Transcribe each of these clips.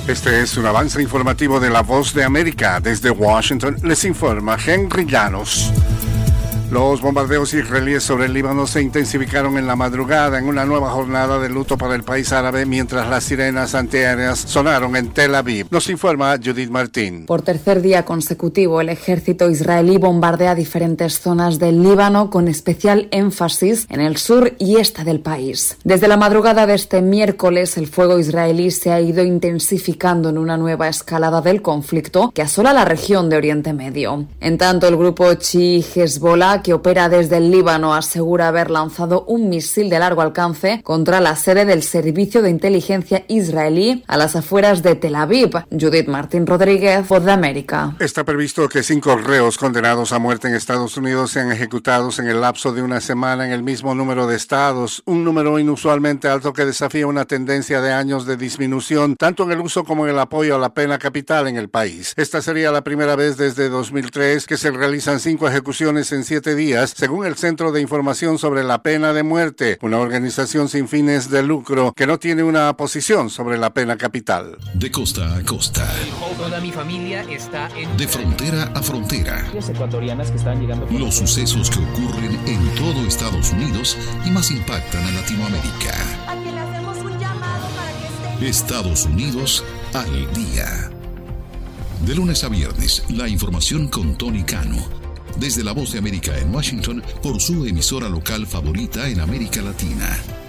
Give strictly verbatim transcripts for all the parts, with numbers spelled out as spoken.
Este es un avance informativo de La Voz de América. Desde Washington les informa Henry Llanos. Los bombardeos israelíes sobre el Líbano se intensificaron en la madrugada en una nueva jornada de luto para el país árabe mientras las sirenas antiaéreas sonaron en Tel Aviv. Nos informa Judith Martín. Por tercer día consecutivo, el ejército israelí bombardea diferentes zonas del Líbano con especial énfasis en el sur y este del país. Desde la madrugada de este miércoles, el fuego israelí se ha ido intensificando en una nueva escalada del conflicto que asola la región de Oriente Medio. En tanto, el grupo chií Hezbollah, que opera desde el Líbano, asegura haber lanzado un misil de largo alcance contra la sede del Servicio de Inteligencia israelí a las afueras de Tel Aviv. Judith Martín Rodríguez, Voz de América. Está previsto que cinco reos condenados a muerte en Estados Unidos sean ejecutados en el lapso de una semana en el mismo número de estados, un número inusualmente alto que desafía una tendencia de años de disminución, tanto en el uso como en el apoyo a la pena capital en el país. Esta sería la primera vez desde dos mil tres que se realizan cinco ejecuciones en siete días, según el Centro de Información sobre la Pena de Muerte, una organización sin fines de lucro que no tiene una posición sobre la pena capital. De costa a costa. Toda mi familia está en... De frontera a frontera. Las ecuatorianas que están llegando... Los sucesos que ocurren en todo Estados Unidos y más impactan a Latinoamérica. A que le hacemos un llamado para que esté... Estados Unidos al día. De lunes a viernes, la información con Tony Cano. Desde La Voz de América en Washington, por su emisora local favorita en América Latina.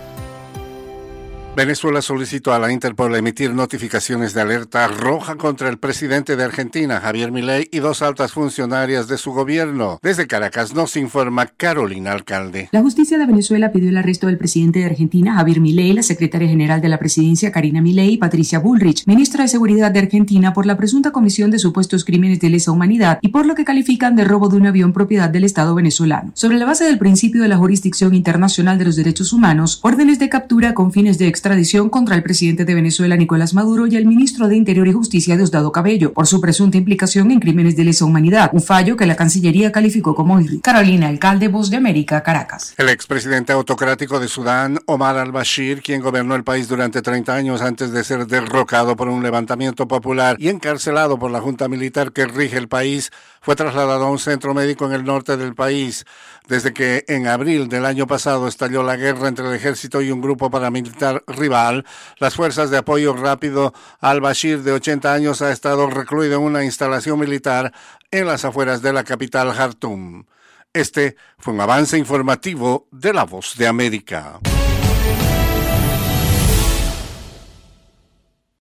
Venezuela solicitó a la Interpol emitir notificaciones de alerta roja contra el presidente de Argentina, Javier Milei, y dos altas funcionarias de su gobierno. Desde Caracas nos informa Carolina Alcalde. La justicia de Venezuela pidió el arresto del presidente de Argentina, Javier Milei, la secretaria general de la presidencia, Karina Milei, y Patricia Bullrich, ministra de Seguridad de Argentina, por la presunta comisión de supuestos crímenes de lesa humanidad y por lo que califican de robo de un avión propiedad del Estado venezolano. Sobre la base del principio de la jurisdicción internacional de los derechos humanos, órdenes de captura con fines de extradición contra el presidente de Venezuela, Nicolás Maduro, y el ministro de Interior y Justicia, Diosdado Cabello, por su presunta implicación en crímenes de lesa humanidad, un fallo que la Cancillería calificó como irregular. Carolina Alcalde, Voz de América, Caracas. El expresidente autocrático de Sudán, Omar al-Bashir, quien gobernó el país durante treinta años antes de ser derrocado por un levantamiento popular y encarcelado por la junta militar que rige el país, fue trasladado a un centro médico en el norte del país. Desde que en abril del año pasado estalló la guerra entre el ejército y un grupo paramilitar rival, las fuerzas de apoyo rápido al-Bashir, de ochenta años, ha estado recluido en una instalación militar en las afueras de la capital, Jartum. Este fue un avance informativo de La Voz de América.